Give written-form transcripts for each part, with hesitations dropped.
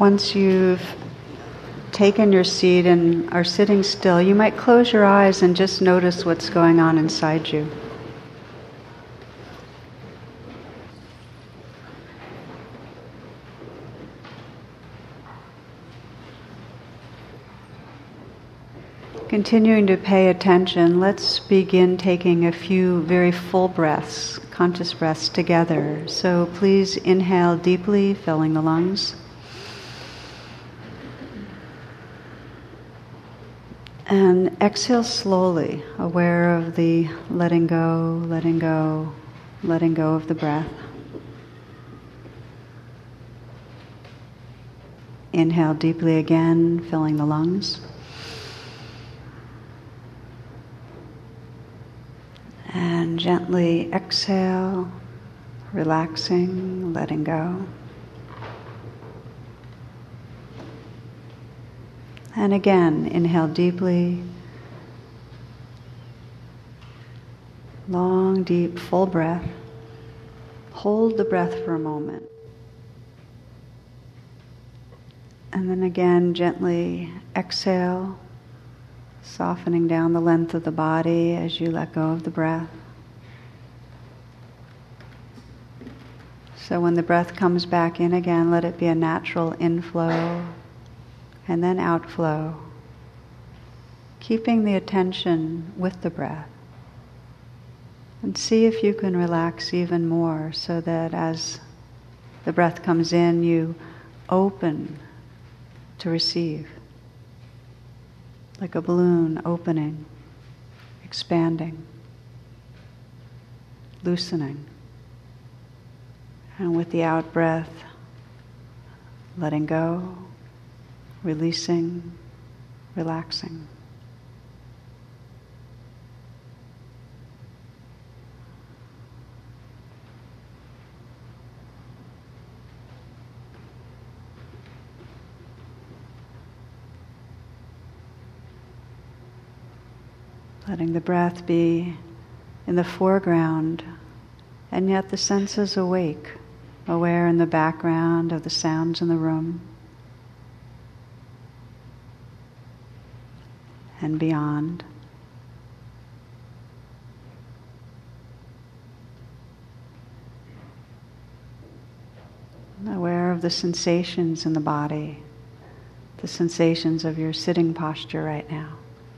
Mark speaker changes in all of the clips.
Speaker 1: Once you've taken your seat and are sitting still, you might close your eyes and just notice what's going on inside you. Continuing to pay attention, let's begin taking a few very full breaths, conscious breaths together. So please inhale deeply, filling the lungs. And exhale slowly, aware of the letting go, letting go, letting go of the breath. Inhale deeply again, filling the lungs. And gently exhale, relaxing, letting go. And again, inhale deeply. Long, deep, full breath. Hold the breath for a moment. And then again, gently exhale, softening down the length of the body as you let go of the breath. So when the breath comes back in again, let it be a natural inflow and then outflow, keeping the attention with the breath. And see if you can relax even more so that as the breath comes in, you open to receive. Like a balloon opening, expanding, loosening. And with the out breath, letting go, releasing, relaxing. Letting the breath be in the foreground, and yet the senses awake, aware in the background of the sounds in the room and beyond. Aware of the sensations in the body, the sensations of your sitting posture right now.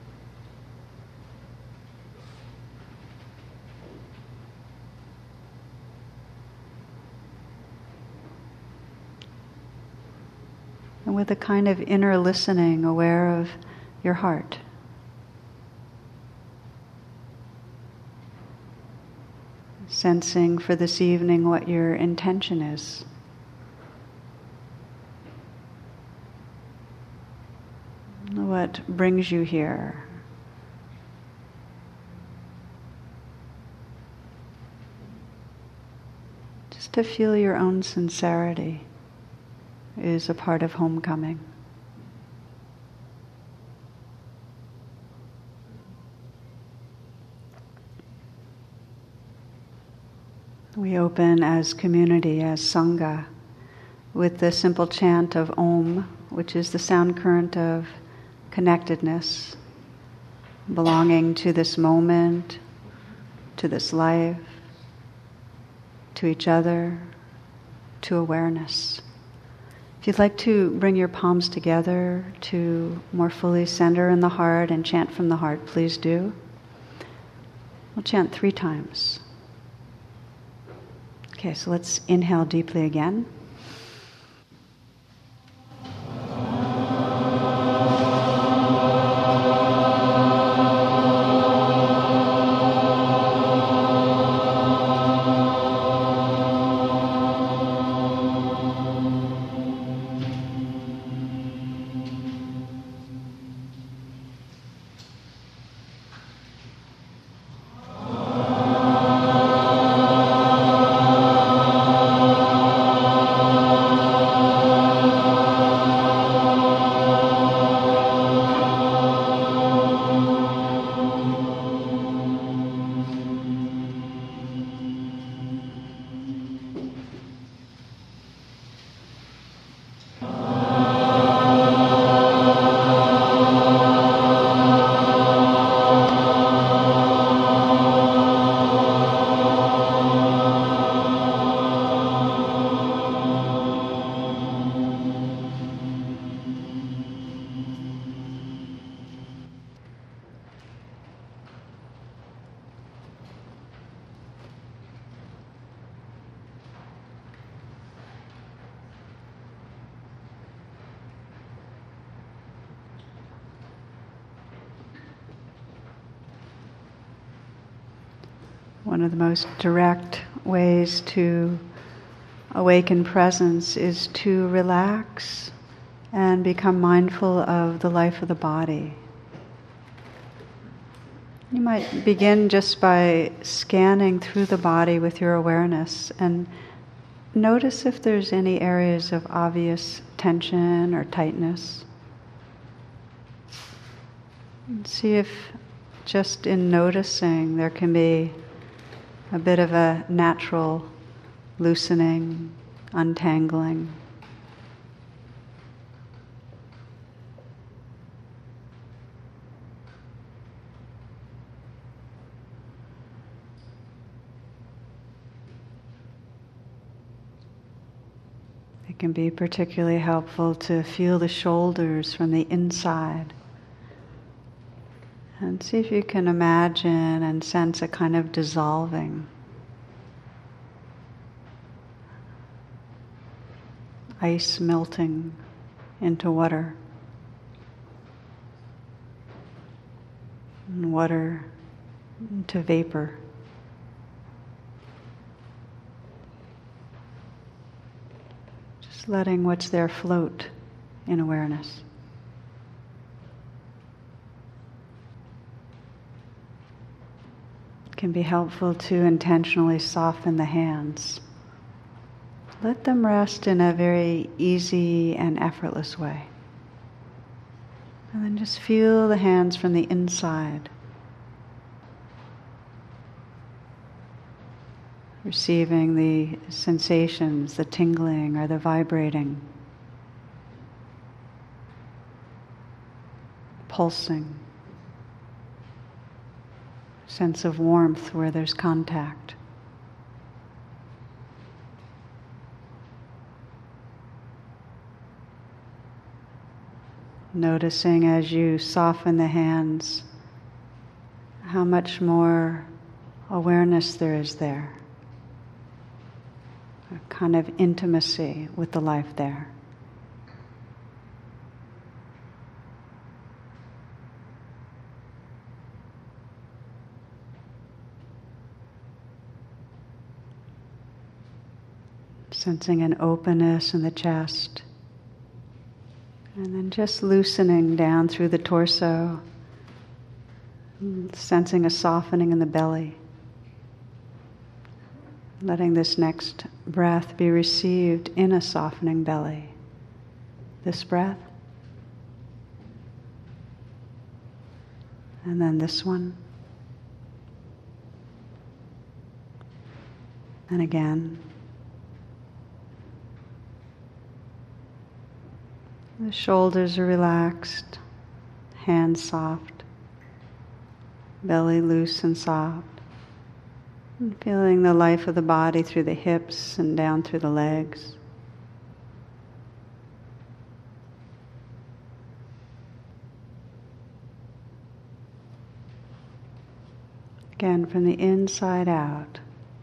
Speaker 1: And with a kind of inner listening, aware of your heart. Sensing for this evening what your intention is. What brings you here. Just to feel your own sincerity is a part of homecoming. We open as community, as Sangha, with the simple chant of Om, which is the sound current of connectedness, belonging to this moment, to this life, to each other, to awareness. If you'd like to bring your palms together to more fully center in the heart and chant from the heart, please do. We'll chant 3 times. Okay, so let's inhale deeply again. One of the most direct ways to awaken presence is to relax and become mindful of the life of the body. You might begin just by scanning through the body with your awareness and notice if there's any areas of obvious tension or tightness. And see if just in noticing there can be a bit of a natural loosening, untangling. It can be particularly helpful to feel the shoulders from the inside. And see if you can imagine and sense a kind of dissolving. Ice melting into water. And water into vapor. Just letting what's there float in awareness. It can be helpful to intentionally soften the hands. Let them rest in a very easy and effortless way. And then just feel the hands from the inside. Receiving the sensations, the tingling or the vibrating. Pulsing. Sense of warmth where there's contact. Noticing as you soften the hands how much more awareness there is there. A kind of intimacy with the life there. Sensing an openness in the chest. And then just loosening down through the torso, sensing a softening in the belly. Letting this next breath be received in a softening belly. This breath. And then this one. And again. The shoulders are relaxed, hands soft, belly loose and soft. And feeling the life of the body through the hips and down through the legs. Again, from the inside out.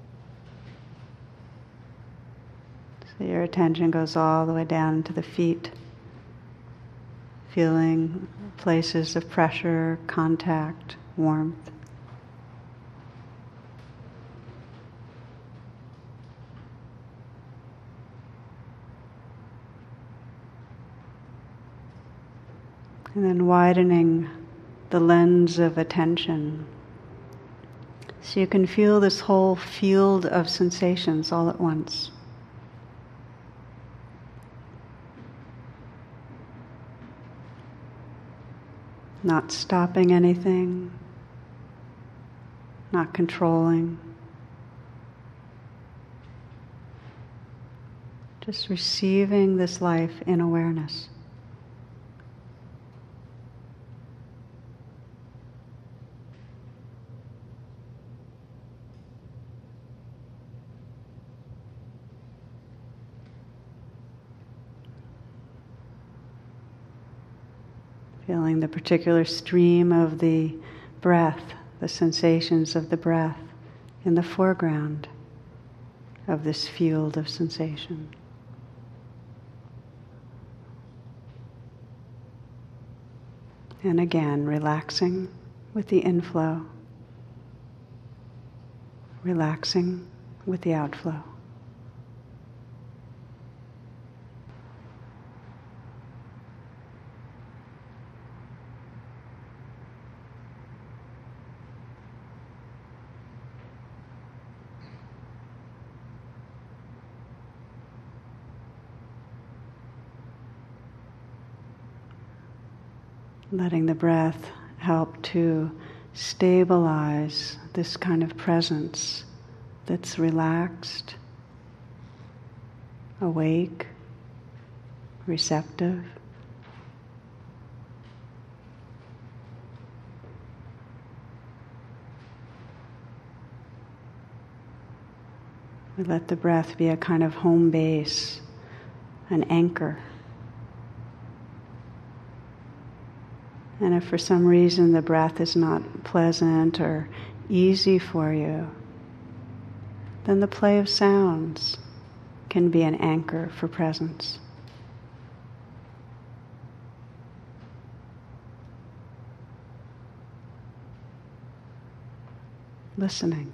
Speaker 1: So your attention goes all the way down to the feet. Feeling places of pressure, contact, warmth. And then widening the lens of attention. So you can feel this whole field of sensations all at once. Not stopping anything, not controlling. Just receiving this life in awareness. Feeling the particular stream of the breath, the sensations of the breath in the foreground of this field of sensation. And again, relaxing with the inflow. relaxing with the outflow. Letting the breath help to stabilize this kind of presence that's relaxed, awake, receptive. We let the breath be a kind of home base, an anchor. And if for some reason the breath is not pleasant or easy for you, then the play of sounds can be an anchor for presence. Listening.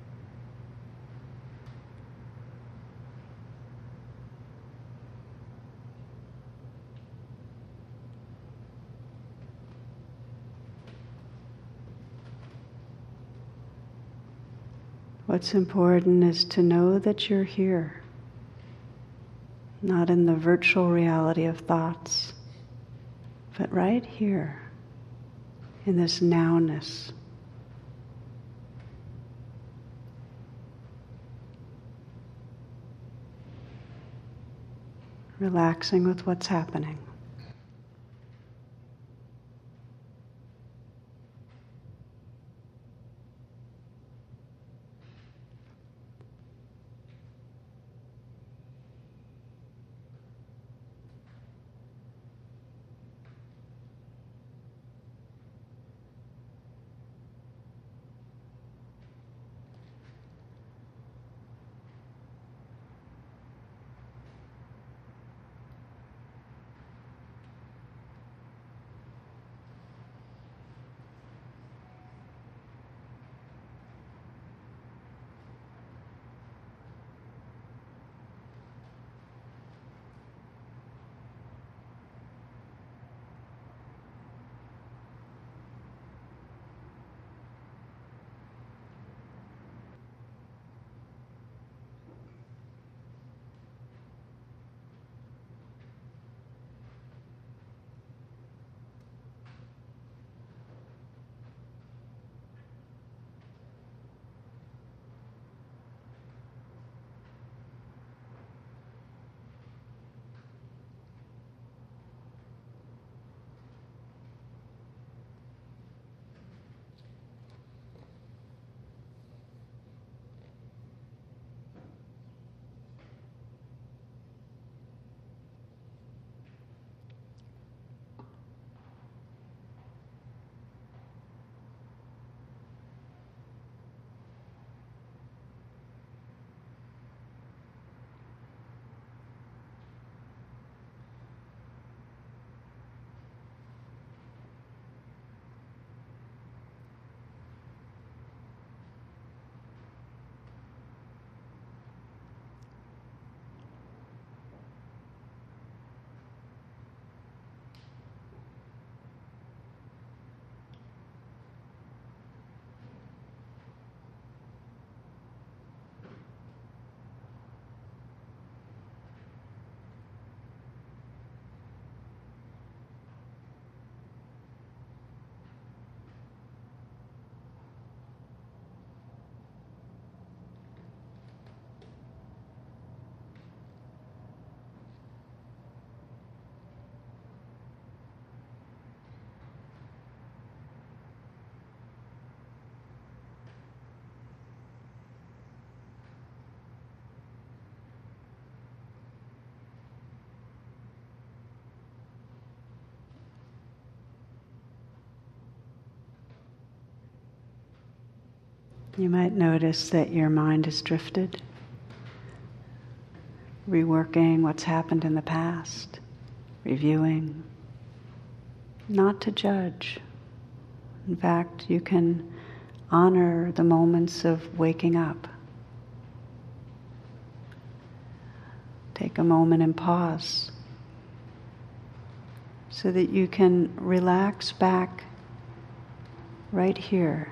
Speaker 1: What's important is to know that you're here, not in the virtual reality of thoughts, but right here, in this nowness. Relaxing with what's happening. You might notice that your mind has drifted, reworking what's happened in the past, reviewing, not to judge. In fact, you can honor the moments of waking up. Take a moment and pause so that you can relax back right here.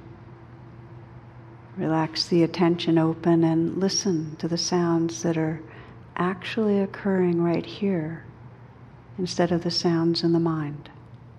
Speaker 1: Relax the attention open and listen to the sounds that are actually occurring right here instead of the sounds in the mind.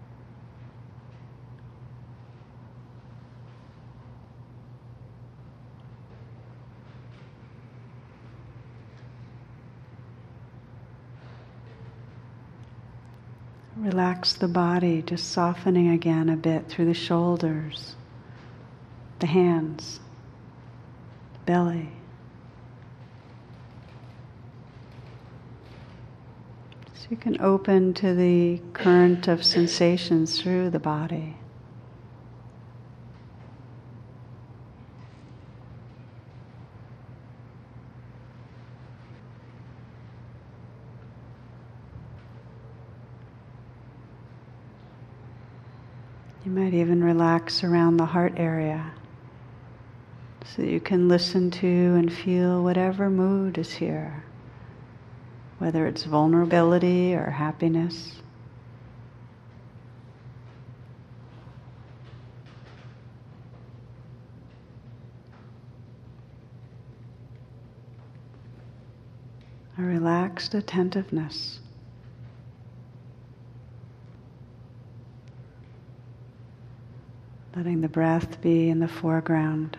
Speaker 1: Relax the body, just softening again a bit through the shoulders, the hands, the belly. So you can open to the current of sensations through the body. You might even relax around the heart area so that you can listen to and feel whatever mood is here, whether it's vulnerability or happiness. A relaxed attentiveness. Letting the breath be in the foreground.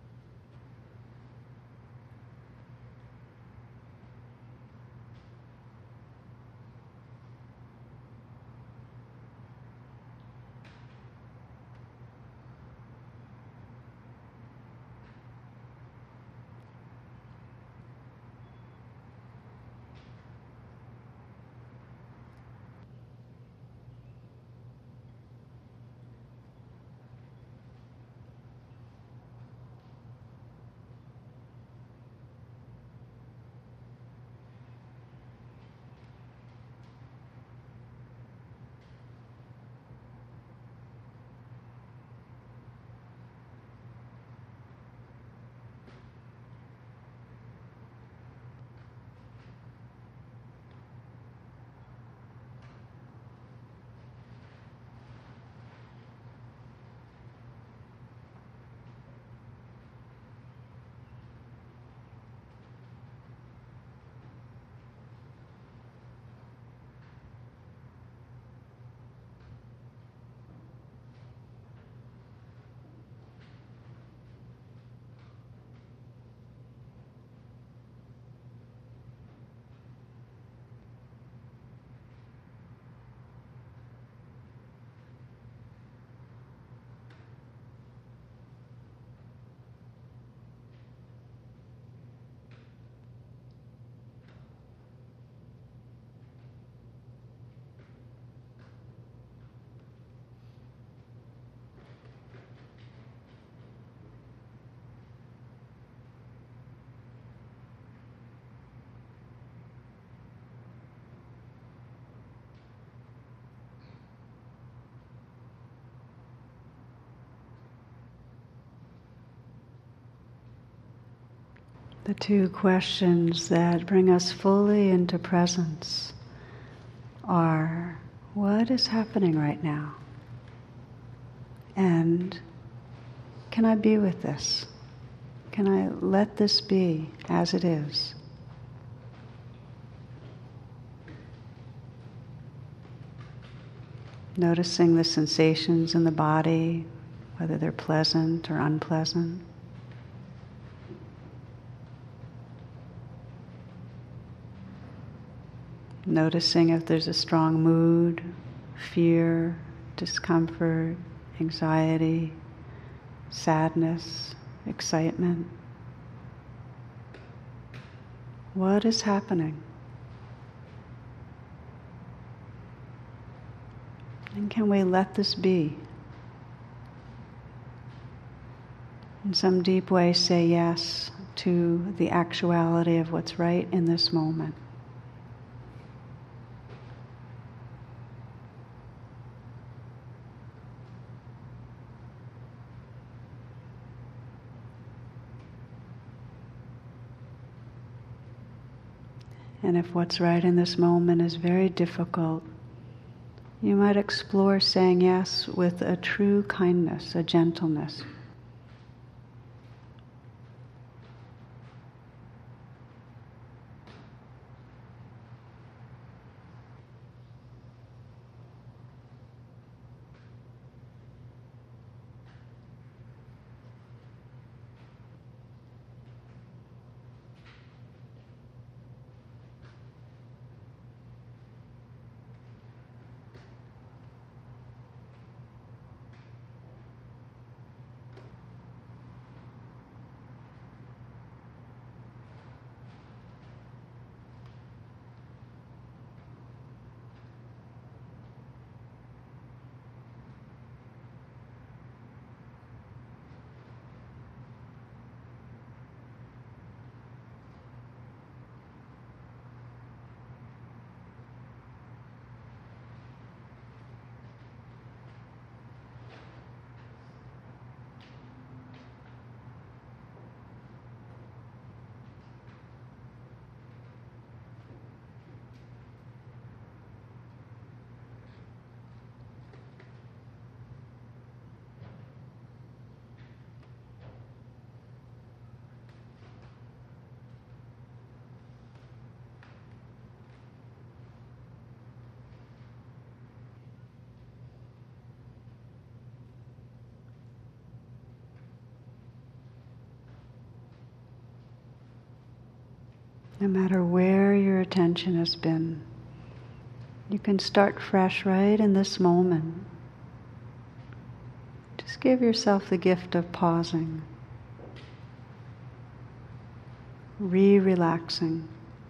Speaker 1: The two questions that bring us fully into presence are, what is happening right now? And can I be with this? Can I let this be as it is? Noticing the sensations in the body, whether they're pleasant or unpleasant. Noticing if there's a strong mood, fear, discomfort, anxiety, sadness, excitement. What is happening? And can we let this be? In some deep way, say yes to the actuality of what's right in this moment. And if what's right in this moment is very difficult, you might explore saying yes with a true kindness, a gentleness. No matter where your attention has been, you can start fresh right in this moment. Just give yourself the gift of pausing, relaxing.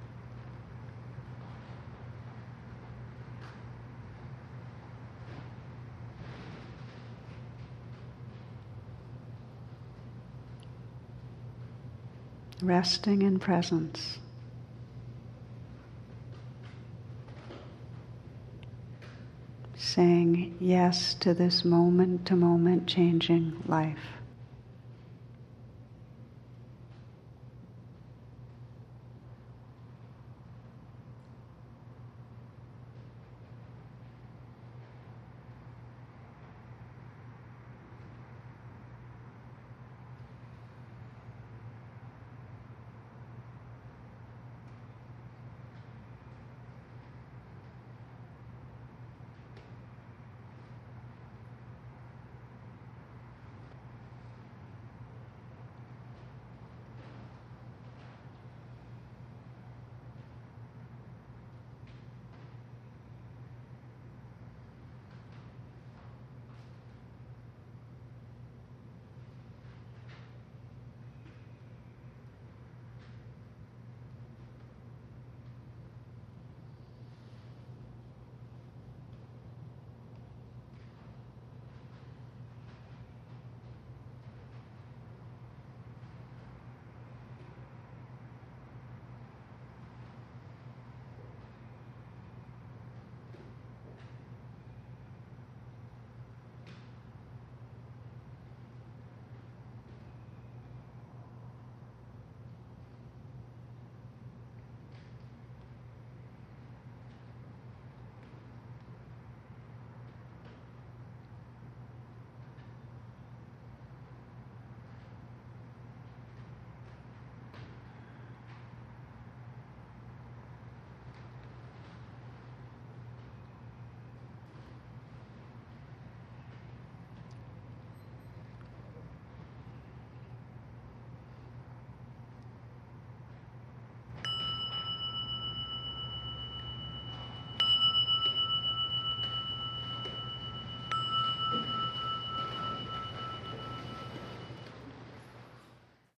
Speaker 1: Resting in presence. Saying yes to this moment-to-moment changing life.